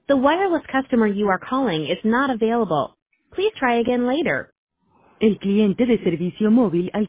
The wireless customer you are calling is not available. Please try again later. El cliente de servicio móvil al